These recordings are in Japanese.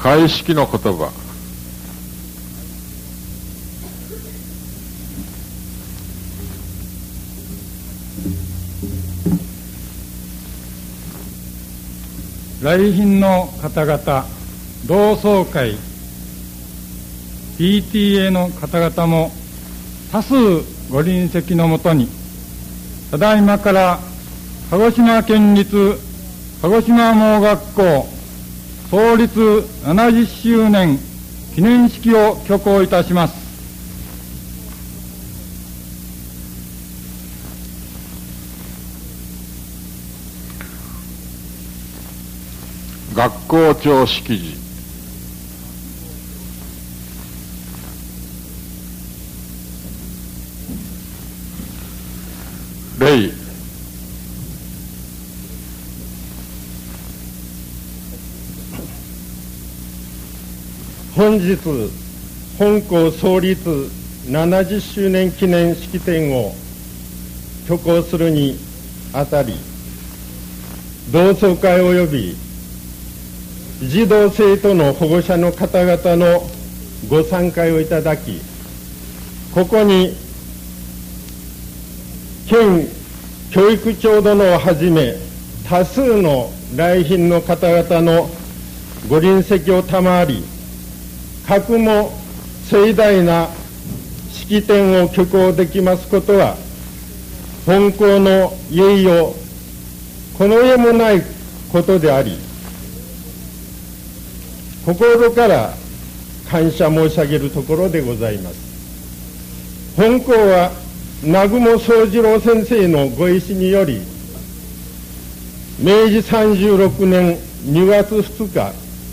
開式の言葉。 来賓の方々、同窓会、PTA の方々も多数ご臨席のもとに、ただいまから鹿児島県立鹿児島盲学校創立70周年記念式を挙行いたします。 学校長式辞。礼。 本日本校創立70周年記念式典を挙行するにあたり、同窓会及び児童生徒の保護者の方々のご参加をいただき、ここに県教育長殿をはじめ多数の来賓の方々のご臨席を賜り、かくも盛大な式典を挙行できますことは、本校の栄誉この上もないことであり、心から感謝申し上げるところでございます。本校は南雲宗次郎先生のご意志により、明治36年2月2日、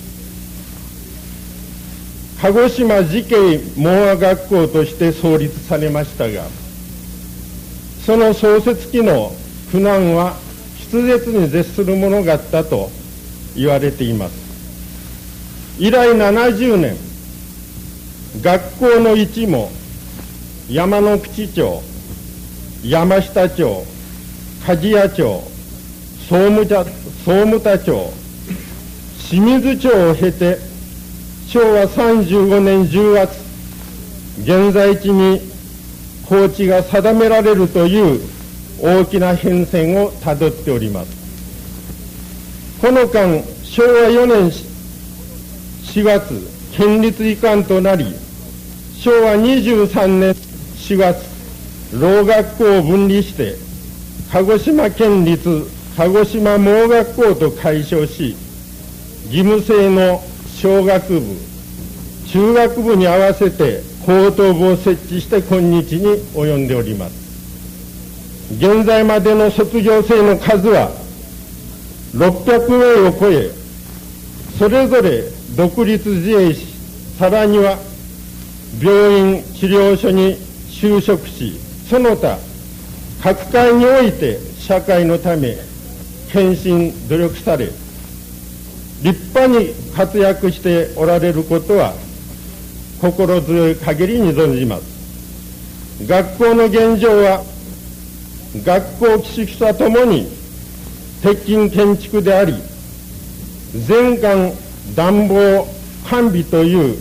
鹿児島慈恵盲学学校として創立されましたが、その創設期の苦難は筆舌に絶するものがあったと言われています。以来70年、学校の位置も山口町、山下町、鍛冶屋町、総務田町、清水町を経て、昭和35年10月、現在地に高地が定められるという大きな変遷をたどっております。この間、昭和4年4月、県立移管となり、昭和23年4月、聾学校を分離して、鹿児島県立鹿児島盲学校と改称し、義務制の小学部、中学部に合わせて高等部を設置して今日に及んでおります。現在までの卒業生の数は600名を超え、それぞれ独立自衛し、さらには病院治療所に就職し、その他各界において社会のため献身努力され、立派に活躍しておられることは心強い限りに存じます。学校の現状は学校寄宿舎ともに鉄筋建築であり、全館暖房完備という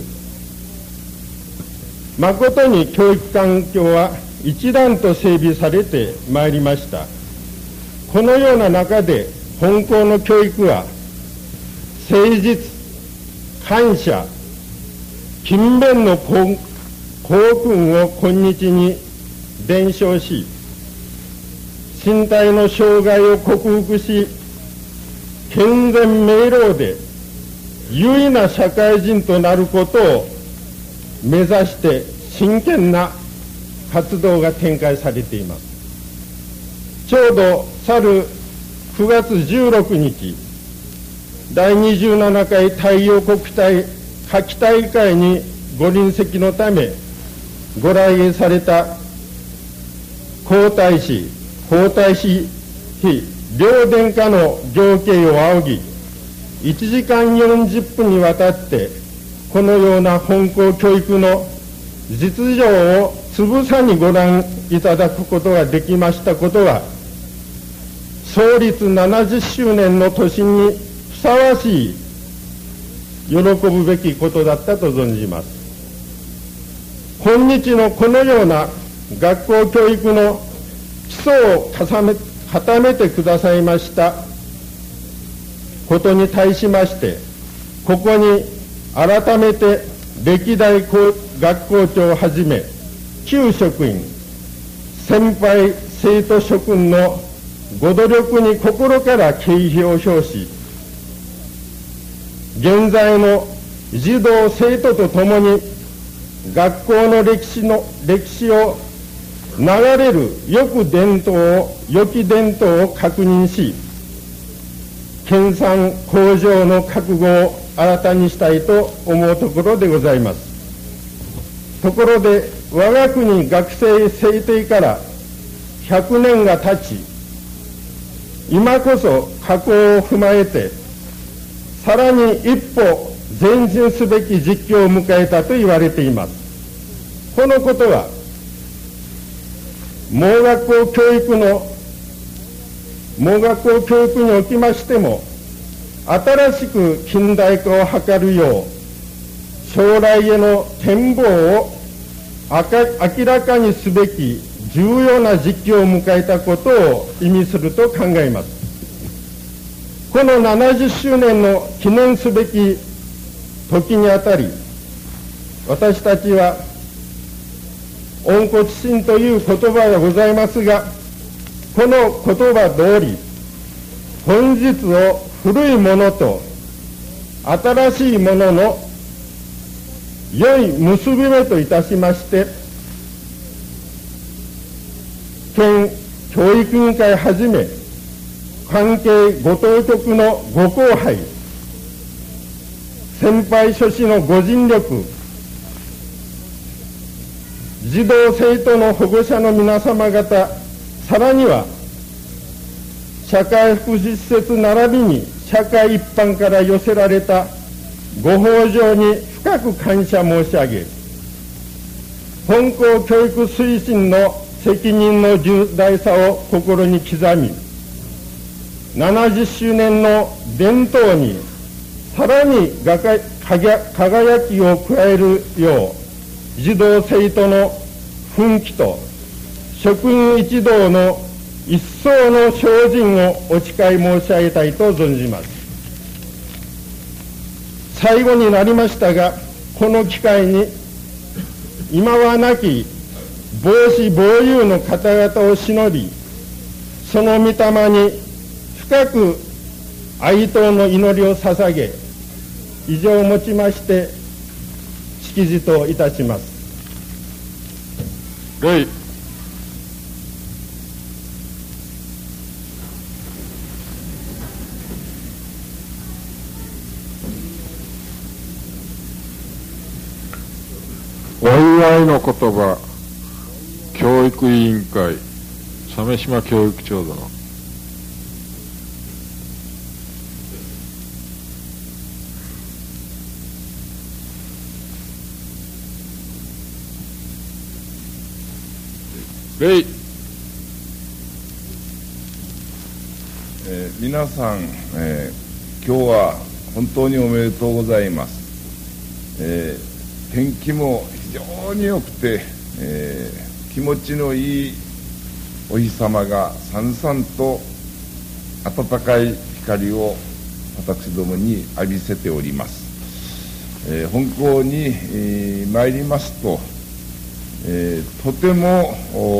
誠に教育環境は一段と整備されてまいりました。このような中で本校の教育は誠実、感謝、勤勉の校訓を今日に伝承し、身体の障害を克服し、健全明朗で優位な社会人となることを目指して真剣な活動が展開されています。ちょうど去る9月16日、第27回太陽国体夏季大会にご臨席のためご来園された皇太子妃両殿下の行慶を仰ぎ、1時間40分にわたってこのような本校教育の実情をつぶさにご覧いただくことができましたことは、創立70周年の年にふさわしい喜ぶべきことだったと存じます。今日のこのような学校教育の基礎を固めてくださいましたことに対しまして、ここに改めて歴代学校長をはじめ旧職員、先輩生徒諸君のご努力に心から敬意を表し、現在の児童生徒とともに学校の歴史を流れる良き伝統を確認し、研鑽向上の覚悟を新たにしたいと思うところでございます。ところで、我が国学生制定から100年が経ち、今こそ過去を踏まえて、さらに一歩前進すべき時期を迎えたと言われています。このことは、盲学校教育におきましても、新しく近代化を図るよう、将来への展望を明らかにすべき重要な時期を迎えたことを意味すると考えます。この70周年の記念すべき時にあたり、私たちは温故知新という言葉がございますが、この言葉通り、本日を古いものと新しいものの良い結び目といたしまして、県教育委員会はじめ関係ご当局のご後輩、先輩諸子のご尽力、児童生徒の保護者の皆様方、さらには社会福祉施設並びに社会一般から寄せられたご豊穣に深く感謝申し上げ、本校教育推進の責任の重大さを心に刻み、70周年の伝統にさらに輝きを加えるよう、児童生徒の奮起と職員一同の一層の精進をお誓い申し上げたいと存じます。最後になりましたが、この機会に今はなき亡死亡友の方々を偲び、その御霊に深く哀悼の祈りを捧げ、以上をもちまして式辞といたします。 礼。お祝いの言葉、教育委員会、鮫島教育長殿。礼。 皆さん、今日は本当におめでとうございます。天気も非常に良くて、気持ちのいいお日様がさんさんと暖かい光を私どもに浴びせております。本校に、参りますと、とても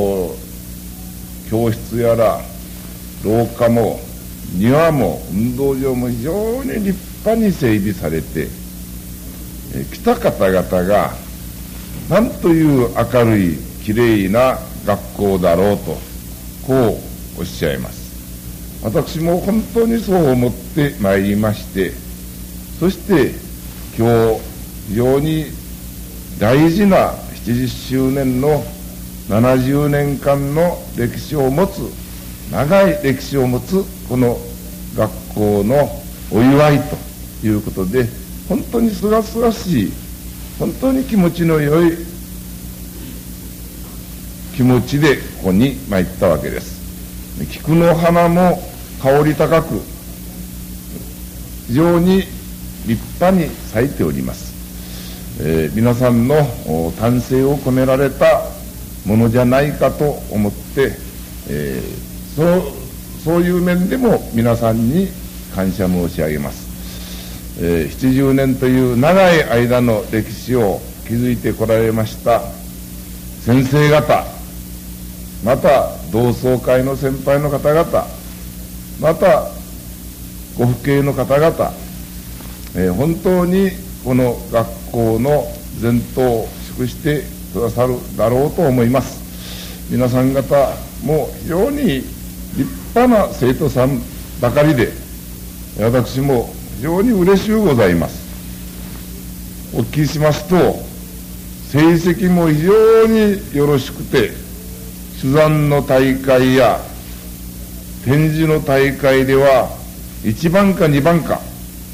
教室やら廊下も庭も運動場も非常に立派に整備されて、来た方々がなんという明るいきれいな学校だろうとこうおっしゃいます。私も本当にそう思ってまいりまして、そして今日非常に大事な70周年の70年間の歴史を持つ、長い歴史を持つこの学校のお祝いということで、本当にすがすがしい、本当に気持ちの良い気持ちでここに参ったわけです。菊の花も香り高く、非常に立派に咲いております。皆さんの丹精を込められたものじゃないかと思って、そういう面でも皆さんに感謝申し上げます。70年という長い間の歴史を築いてこられました先生方、また同窓会の先輩の方々、またご父兄の方々、本当にこの学校の前途を祝してくださるだろうと思います。皆さん方も非常に立派な生徒さんばかりで、私も非常に嬉しゅうございます。お聞きしますと、成績も非常によろしくて、珠算の大会や展示の大会では1番か2番か、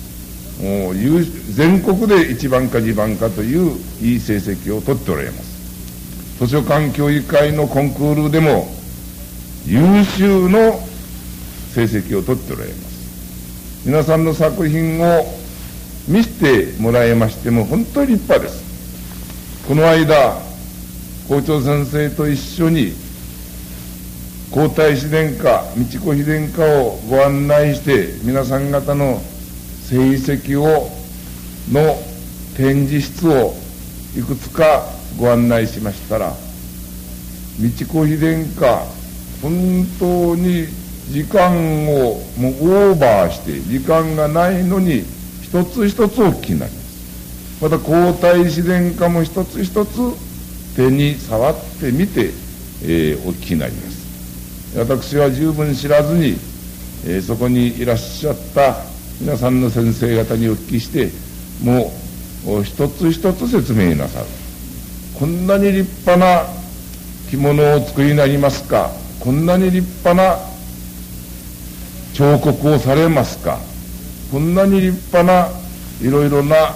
全国で1番か2番かといういい成績を取っておられます。図書館協議会のコンクールでも優秀の成績を取っておられます。皆さんの作品を見せてもらいましても本当に立派です。この間校長先生と一緒に皇太子殿下、美智子妃殿下をご案内して、皆さん方の成績の展示室をいくつかご案内しましたら、美智子妃殿下、本当に時間をもうオーバーして、時間がないのに一つ一つお聞きになります。また皇太子殿下も一つ一つ手に触ってみて、お聞きになります。私は十分知らずに、そこにいらっしゃった皆さんの先生方にお聞きして、もう一つ一つ説明なさる。こんなに立派な着物を作りになりますか、こんなに立派な彫刻をされますか、こんなに立派ないろいろな、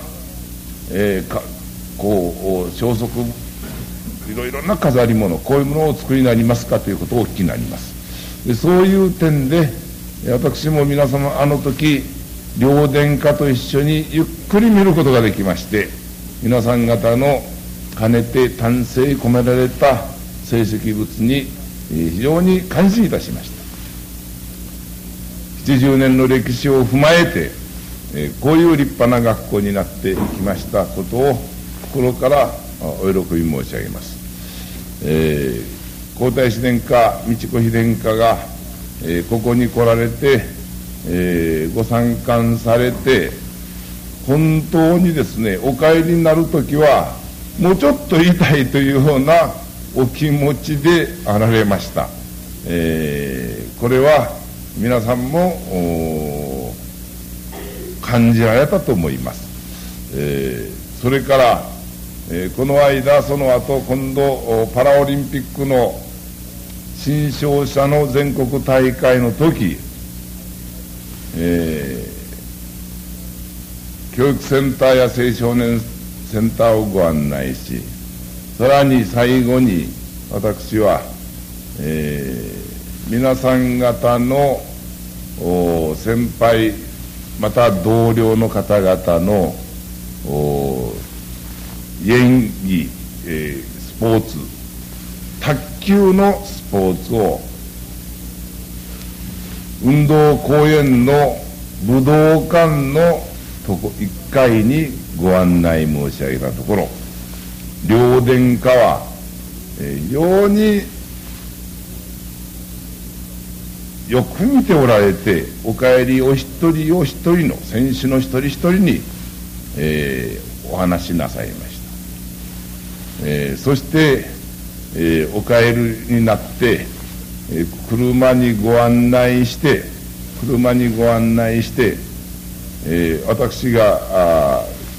装飾、いろいろな飾り物、こういうものをお作りになりますかということをお聞きになります。でそういう点で私も皆様あの時両殿下と一緒にゆっくり見ることができまして、皆さん方の兼ねて丹精込められた成績物に非常に感心いたしました。70年の歴史を踏まえて、こういう立派な学校になってきましたことを心からお喜び申し上げます。皇太子殿下、美智子妃殿下が、ここに来られて、ご参観されて、本当にですね、お帰りになるときはもうちょっと痛いというようなお気持ちであられました。これは皆さんも感じられたと思います。それから、この間、その後今度パラオリンピックの新勝者の全国大会の時、教育センターや青少年センターをご案内し、さらに最後に私は、皆さん方の先輩また同僚の方々の演技、スポーツ、卓球のスポーツを運動公園の武道館の1階にご案内申し上げたところ、両殿下は非常によく見ておられて、お帰りお一人お一人の選手の一人一人に、お話しなさいました。そして、お帰りになって、車にご案内して、私が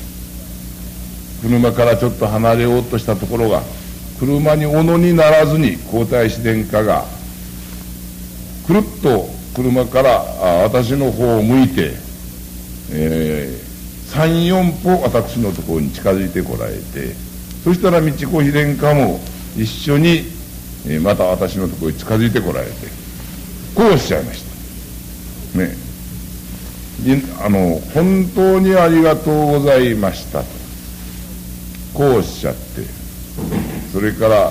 車からちょっと離れようとしたところが、車にお乗りにならずに皇太子殿下がくるっと車から私の方を向いて、3、4歩私のところに近づいてこられて、そしたら美智子妃殿下も一緒にまた私のところに近づいてこられて、こうおっしゃいましたね。 本当にありがとうございましたとこうおっしゃって、それから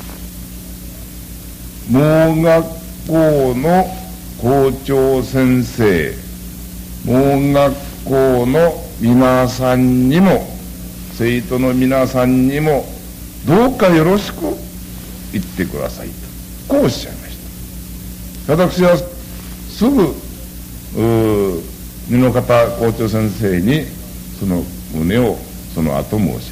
盲学校の校長先生、盲学校の皆さんにも生徒の皆さんにもどうかよろしく言ってくださいとこうおっしゃいました。私はすぐ箕方校長先生にその旨をその後申し上げました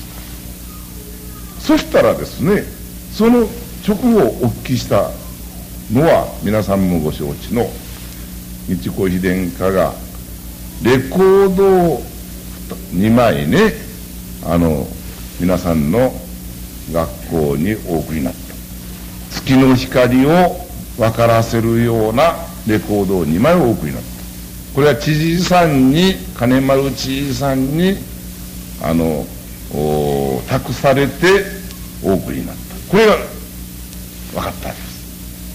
。そしたらですね、その直後お聞きしたのは皆さんもご承知の日光妃殿下がレコードを2枚ね、皆さんの学校にお送りになった。月の光を分からせるようなレコードを2枚お送りになった。これは知事さんに、金丸知事さんに託されてお送りになった。これが分かったんです。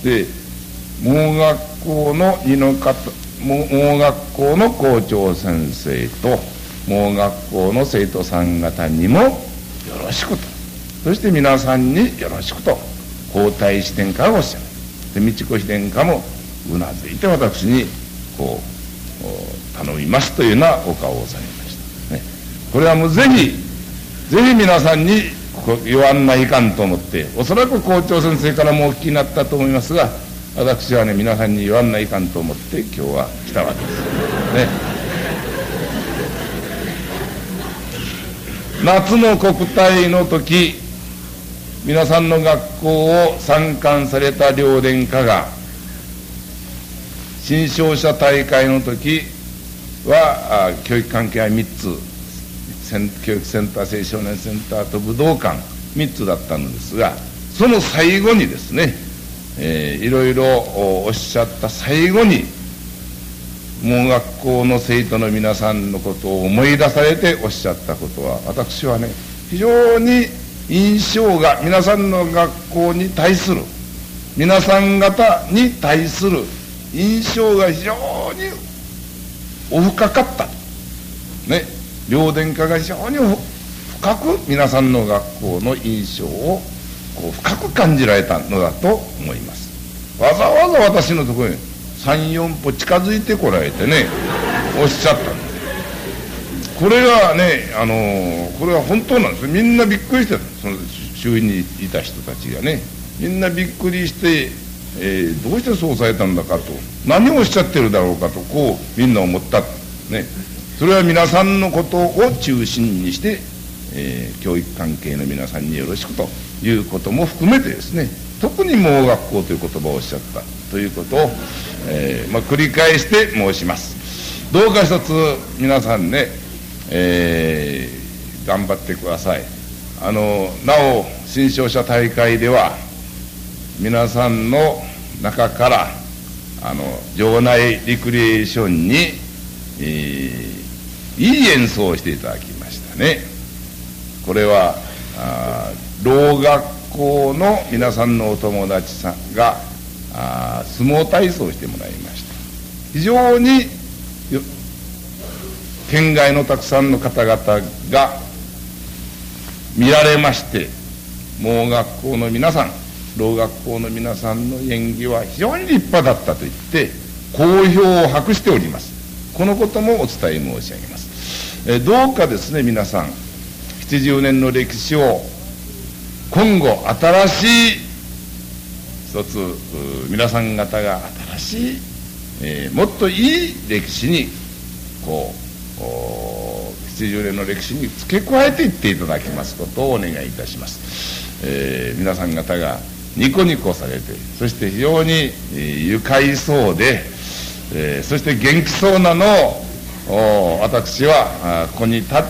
で、盲学校の盲学校の校長先生と盲学校の生徒さん方にもよろしくと、そして皆さんによろしくと皇太子殿下がおっしゃる。で、美智子妃殿下もうなずいて私にこう頼みますというようなお顔をされました、ね。これはもうぜひ皆さんに言わんないかんと思って、おそらく校長先生からもお聞きになったと思いますが、私はね、皆さんに言わんないかんと思って今日は来たわけですね。夏の国体の時、皆さんの学校を参観された両殿下が新勝者大会の時は教育関係は3つ、教育センター、青少年センターと武道館3つだったのですが、その最後にですね、いろいろおっしゃった最後に盲学校の生徒の皆さんのことを思い出されておっしゃったことは、私はね、非常に印象が、皆さんの学校に対する、皆さん方に対する印象が非常にお深かったね。両殿下が非常に深く皆さんの学校の印象をこう深く感じられたのだと思います。わざわざ私のところに3、4歩近づいてこられてね、おっしゃったんです。これがね、これは本当なんです。みんなびっくりしてた。その周囲にいた人たちがね、みんなびっくりして、どうしてそうされたんだかと、何をおっしゃってるだろうかと、こうみんな思ったね。それは皆さんのことを中心にして、教育関係の皆さんによろしくということも含めてですね、特に盲学校という言葉をおっしゃったということを、繰り返して申します。どうか一つ皆さんね、頑張ってください。なお新勝者大会では皆さんの中から場内リクリエーションに、いい演奏をしていただきましたね。これはろう学校の皆さんのお友達さんが相撲体操をしてもらいました。非常に県外のたくさんの方々が見られまして、盲学校の皆さん、ろう学校の皆さんの演技は非常に立派だったと言って好評を博しております。このこともお伝え申し上げます。どうかですね、皆さん70年の歴史を今後新しい一つ皆さん方が新しい、もっといい歴史にこう70年の歴史に付け加えていっていただきますことをお願いいたします。皆さん方がニコニコされて、そして非常に愉快そうで、そして元気そうなのを私はここに立って、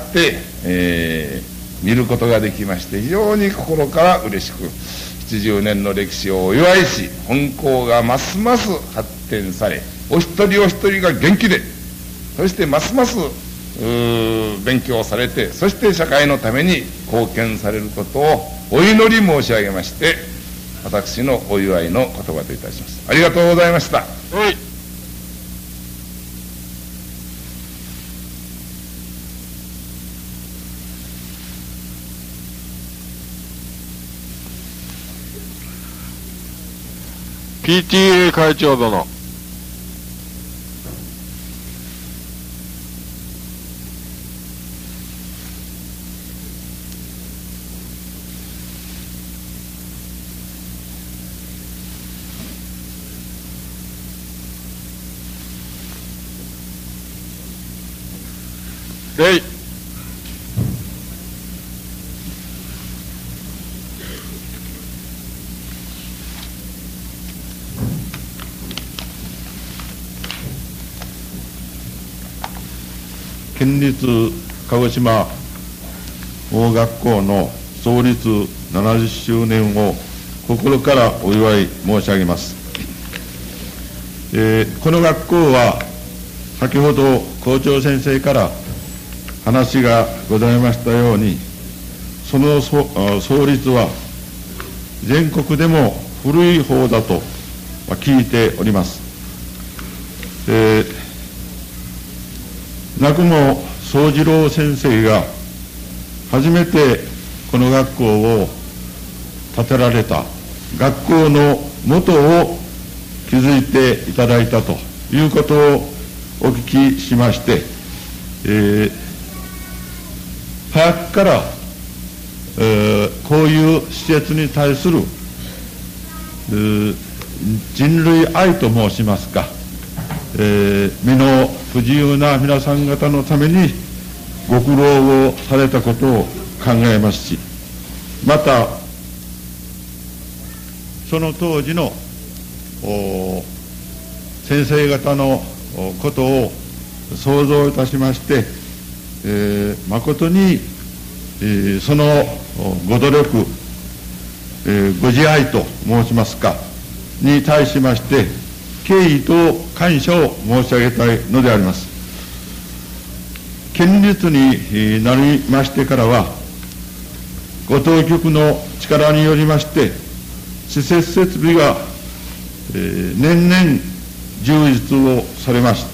見ることができまして、非常に心から嬉しく70年の歴史をお祝いし、本校がますます発展され、お一人お一人が元気で、そしてますます勉強されて、そして社会のために貢献されることをお祈り申し上げまして、私のお祝いの言葉といたします。ありがとうございました。 はい。 PTA 会長殿。礼。 県立鹿児島盲学校の創立70周年を心からお祝い申し上げます。この学校は先ほど校長先生から話がございましたように、その創立は全国でも古い方だと聞いております。南雲宗次郎先生が初めてこの学校を建てられた、学校の元を築いていただいたということをお聞きしまして、早くから、こういう施設に対する人類愛と申しますか、目の不自由な皆さん方のためにご苦労をされたことを考えますし、またその当時の先生方のことを想像いたしまして、誠に、そのご努力、ご自愛と申しますかに対しまして敬意と感謝を申し上げたいのであります。県立になりましてからは、ご当局の力によりまして施設設備が、年々充実をされました。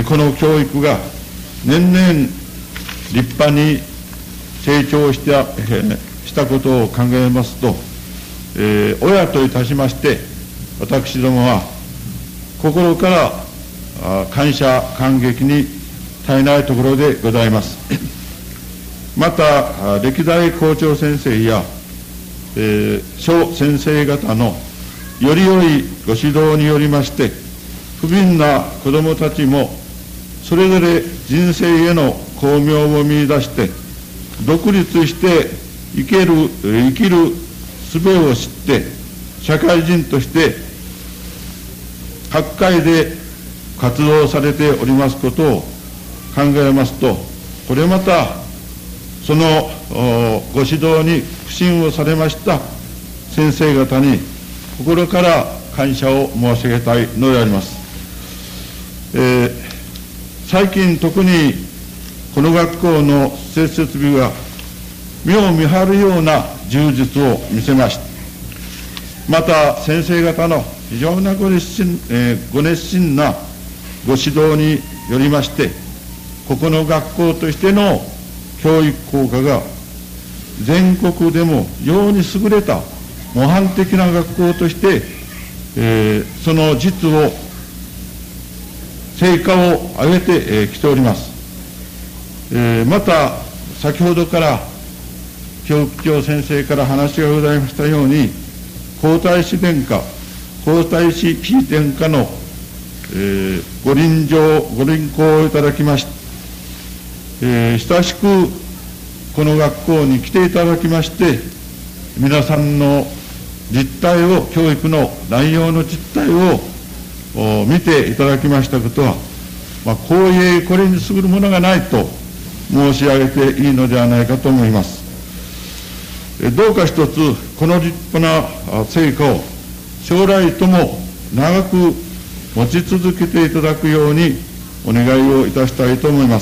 この教育が年々立派に成長したことを考えますと、親といたしまして私どもは心から感謝感激に絶えないところでございます。また歴代校長先生や、諸先生方のより良いご指導によりまして、不憫な子どもたちもそれぞれ人生への光明を見出して独立して生きる術を知って社会人として各界で活動されておりますことを考えますと、これまたそのご指導に不信をされました先生方に心から感謝を申し上げたいのであります。最近特にこの学校の施設設備が目を見張るような充実を見せました。また先生方の非常なご熱心なご指導によりまして、ここの学校としての教育効果が全国でも非常に優れた模範的な学校として、その実を成果を上げてきております。また先ほどから教育長先生から話がございましたように、皇太子殿下、皇太子妃殿下の、ご臨行をいただきまして、親しくこの学校に来ていただきまして、皆さんの実態を、教育の内容の実態を見ていただきましたことは、光栄これに優るものがないと申し上げていいのではないかと思います。どうか一つこの立派な成果を将来とも長く持ち続けていただくようにお願いをいたしたいと思います。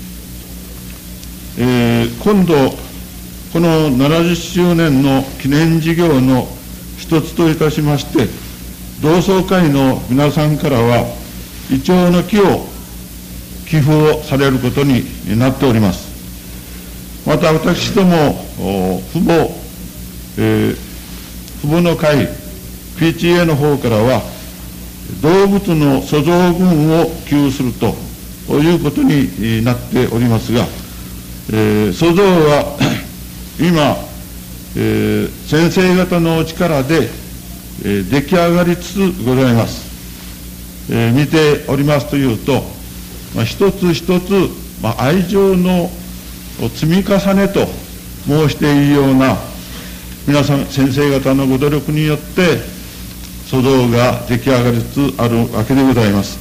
今度この70周年の記念事業の一つといたしまして、同窓会の皆さんからはイチョウの木を寄付をされることになっております。また私ども父母の会 PTA の方からは、動物の粗造群を給付するということになっておりますが、粗造は今、先生方の力で、出来上がりつつございます。見ておりますというと、一つ一つ、愛情の積み重ねと申しているような皆さん先生方のご努力によって粗造が出来上がりつつあるわけでございます。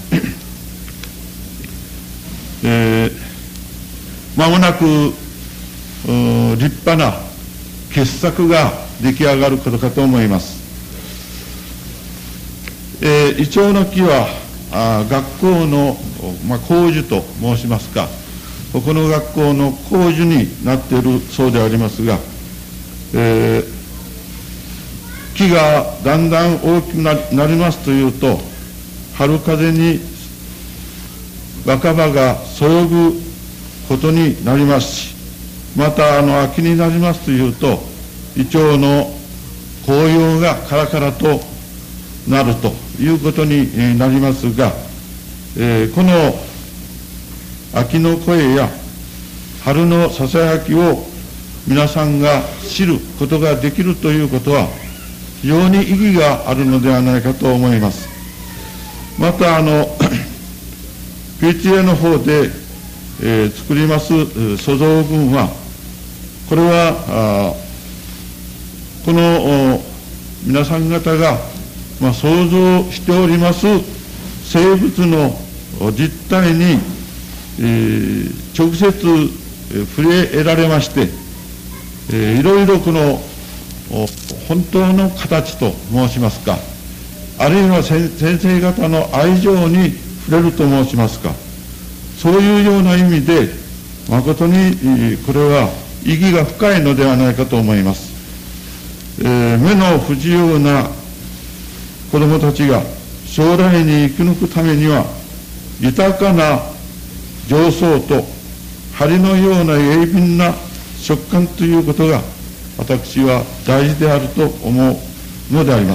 間もなく立派な傑作が出来上がることかと思います。イチョウの木は学校の、工樹と申しますか、ここの学校の工樹になっているそうでありますが、木がだんだん大きくなりますというと、春風に若葉がそよぐことになりますし、また秋になりますというと、イチョウの紅葉がカラカラとなるということになりますが、この秋の声や春のささやきを皆さんが知ることができるということは非常に意義があるのではないかと思います。またPTA の方で、作ります粗造群は、これはこの皆さん方が、想像しております生物の実態に、直接触れ得られまして、いろいろこの本当の形と申しますか、あるいは先生方の愛情に触れると申しますか、そういうような意味で誠にこれは意義が深いのではないかと思います。目の不自由な子どもたちが将来に生き抜くためには、豊かな情操と針のような鋭敏な食感ということが私は大事であると思うのであります。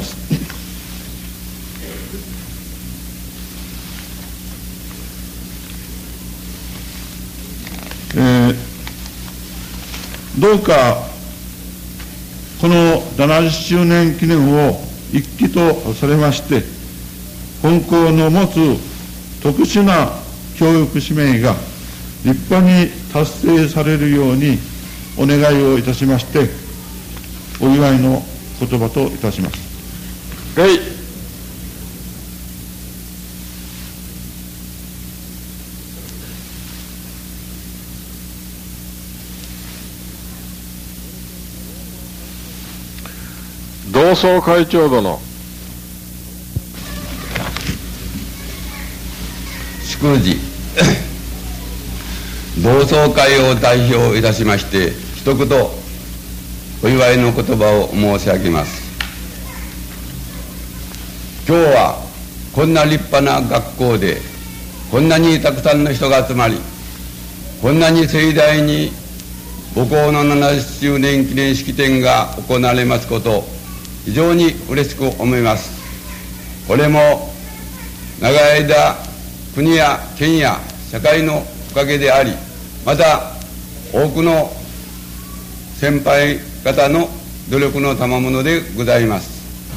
どうかこの70周年記念を一期とされまして、本校の持つ特殊な教育使命が立派に達成されるようにお願いをいたしまして、お祝いの言葉といたします。 同窓会長殿。 祝辞同窓会を代表いたしまして、一言お祝いの言葉を申し上げます。今日はこんな立派な学校でこんなにたくさんの人が集まり、こんなに盛大に母校の70周年記念式典が行われますことを非常に嬉しく思います。これも長い間国や県や社会のおかげであり、また多くの先輩方の努力の賜物でございます。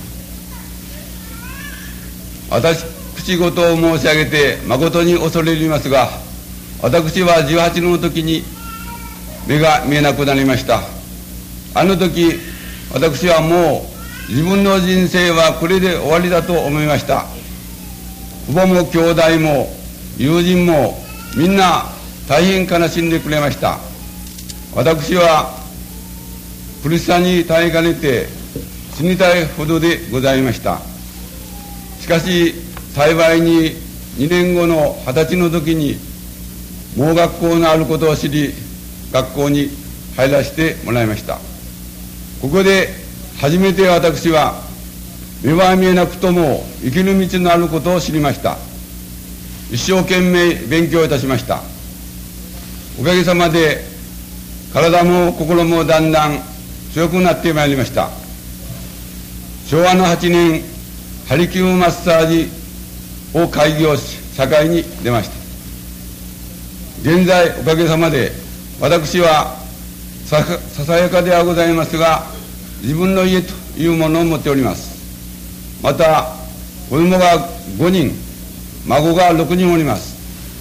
私事を申し上げて誠に恐れ入りますが、私は18の時に目が見えなくなりました。あの時私はもう自分の人生はこれで終わりだと思いました。父母も兄弟も友人もみんな大変悲しんでくれました。私は苦しさに耐えかねて死にたいほどでございました。しかし幸いに2年後の20歳の時に盲学校のあることを知り、学校に入らせてもらいました。ここで初めて私は目は見えなくとも生きる道のあることを知りました。一生懸命勉強いたしました。おかげさまで体も心もだんだん強くなってまいりました。昭和の8年ハリキューマッサージを開業し、社会に出ました。現在おかげさまで私はささやかではございますが、自分の家というものを持っております。また子供が5人、孫が6人おります。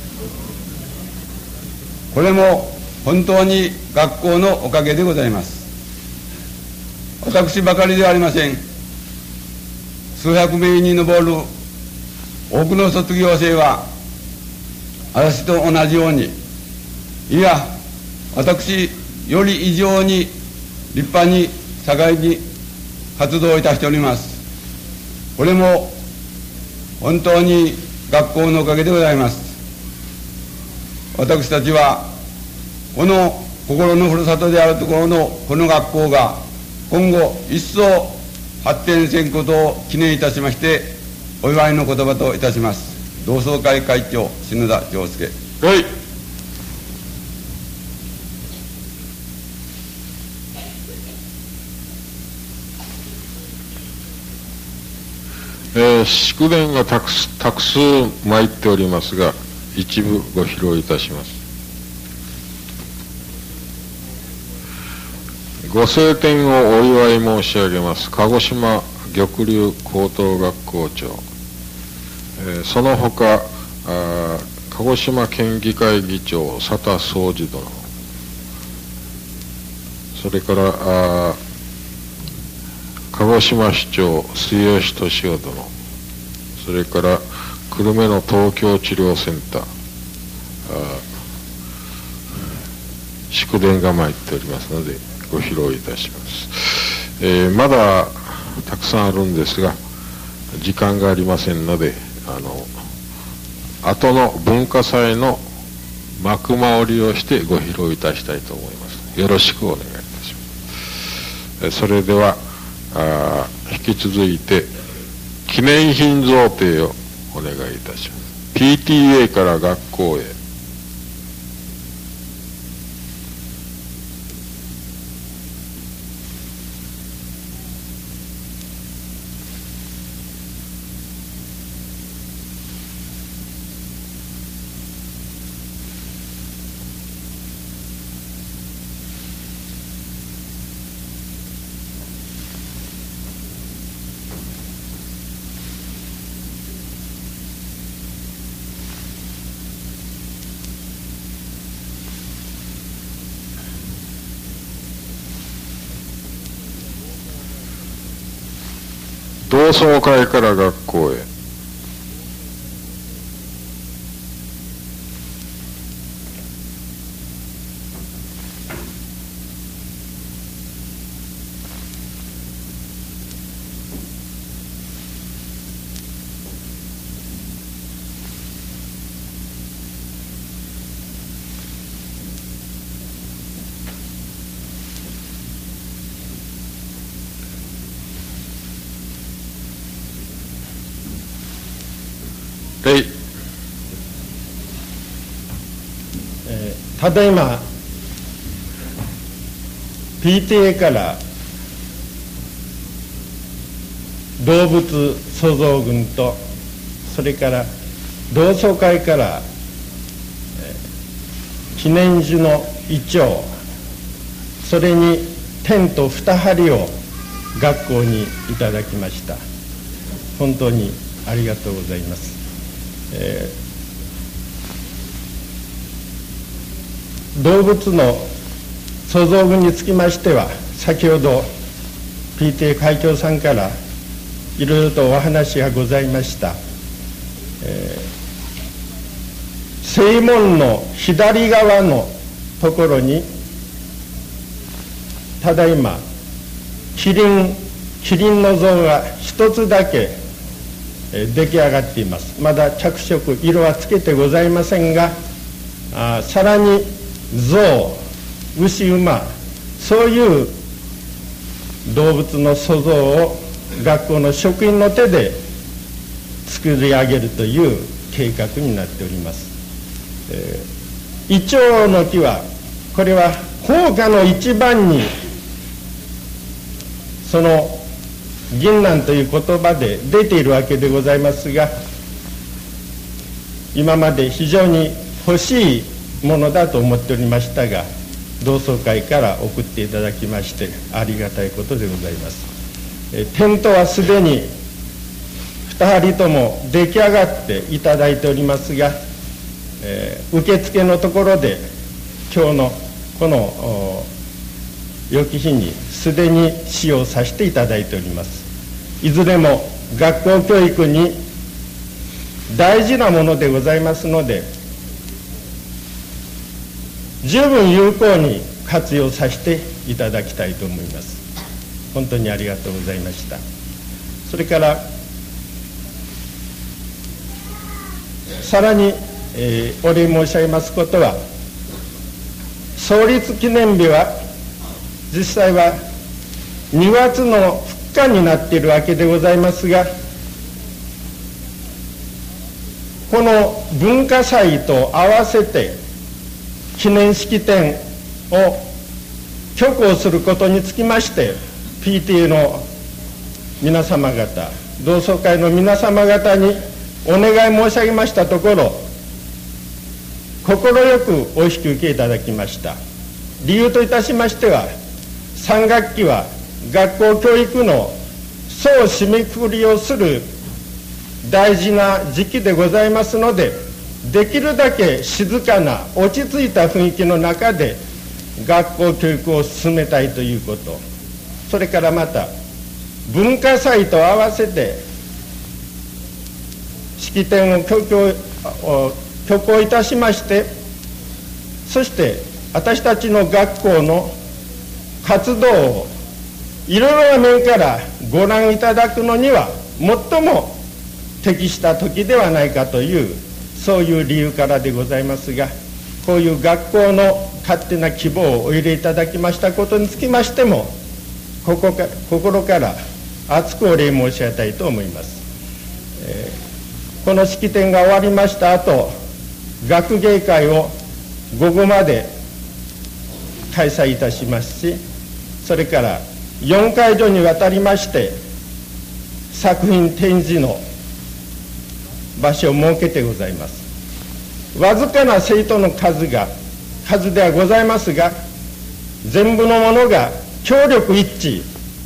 これも本当に学校のおかげでございます。私ばかりではありません。数百名に上る多くの卒業生は私と同じように、いや私より以上に立派に社会に活動いたしております。これも本当に学校のおかげでございます。私たちはこの心のふるさとであるところのこの学校が今後一層発展せんことを記念いたしましてお祝いの言葉といたします。同窓会会長篠田恭介。 はい。祝電がたく数参っておりますが、一部ご披露いたします。ご晴天をお祝い申し上げます。鹿児島玉龍高等学校長、その他鹿児島県議会議長佐田宗次殿、それから鹿児島市長末吉敏夫殿、それから久留米の東京治療センター、祝電が参っておりますのでご披露いたします。まだたくさんあるんですが時間がありませんので、後の文化祭の幕回りをしてご披露いたしたいと思います。よろしくお願いいたします。それでは引き続いて記念品贈呈をお願いいたします。 PTA から学校へ。同窓会から学校へ。 ただいま PTA から動物塑造群と、それから同窓会から記念樹のイチョウ、それにテント2張を学校にいただきました。本当にありがとうございます。動物の塑造群につきましては、先ほど PTA 会長さんからいろいろとお話がございました。正門の左側のところにただいまキリンの像が一つだけ出来上がっています。まだ着色色はつけてございませんが、さらに象、牛、馬、そういう動物の塑像を学校の職員の手で作り上げるという計画になっております。イチョウの木は、これは放課の一番にその銀杏という言葉で出ているわけでございますが、今まで非常に欲しいものだと思っておりましたが、同窓会から送っていただきましてありがたいことでございます。テントはすでに2人とも出来上がっていただいておりますが、受付のところで今日のこの良き日にすでに使用させていただいております。いずれも学校教育に大事なものでございますので、十分有効に活用させていただきたいと思います。本当にありがとうございました。それからさらに、お礼申し上げますことは、創立記念日は実際は2月の2日になっているわけでございますが、この文化祭と合わせて記念式典を挙行することにつきまして、 PTA の皆様方、同窓会の皆様方にお願い申し上げましたところ、快くお引き受けいただきました。理由といたしましては、3学期は学校教育の総締めくくりをする大事な時期でございますので、できるだけ静かな落ち着いた雰囲気の中で学校教育を進めたいということ、それからまた文化祭と合わせて式典を挙行いたしまして、そして私たちの学校の活動をいろいろな面からご覧いただくのには最も適した時ではないかという、そういう理由からでございますが、こういう学校の勝手な希望をお入れいただきましたことにつきましても、心から厚くお礼申し上げたいと思います。この式典が終わりました後、学芸会を午後まで開催いたしますし、それから4会場にわたりまして作品展示の場所を設けてございます。わずかな生徒の数ではございますが、全部のものが協力一致、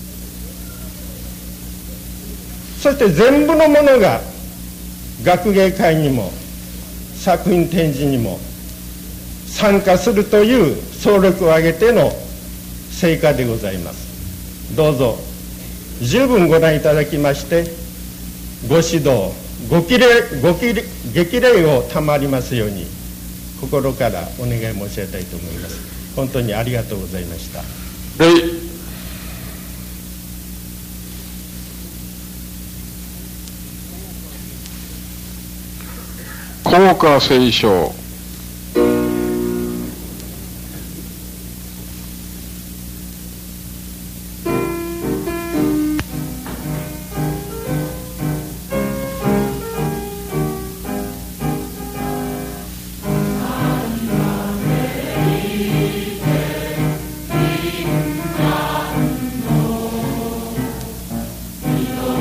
そして全部のものが学芸会にも作品展示にも参加するという総力を挙げての成果でございます。どうぞ十分ご覧いただきまして、ご指導ご激励を賜りますように心からお願い申し上げたいと思います。本当にありがとうございました。 校歌斉唱。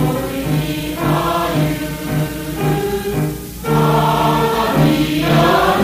Yeah.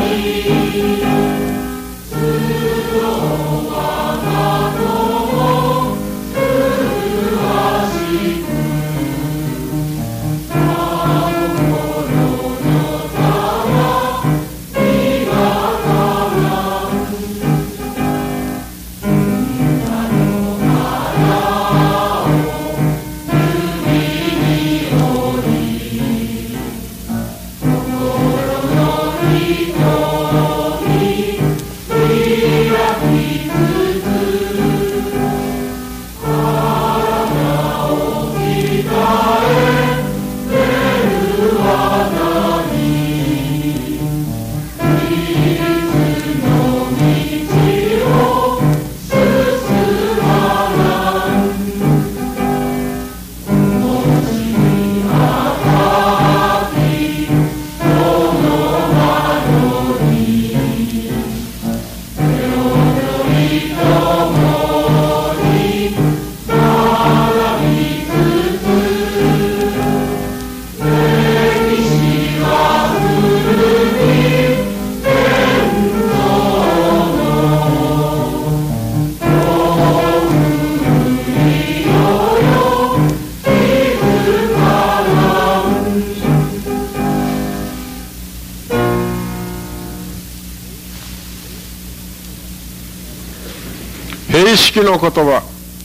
閉式の言葉。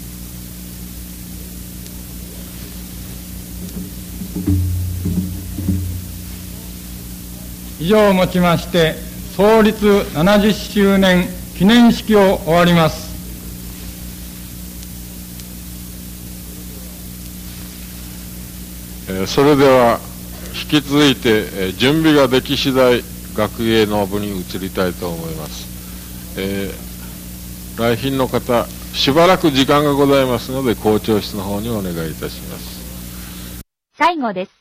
以上をもちまして創立70周年記念式を終わります。 それでは引き続いて準備ができ次第学芸の部に移りたいと思います。来賓の方、しばらく時間がございますので校長室の方にお願いいたします。 最後です。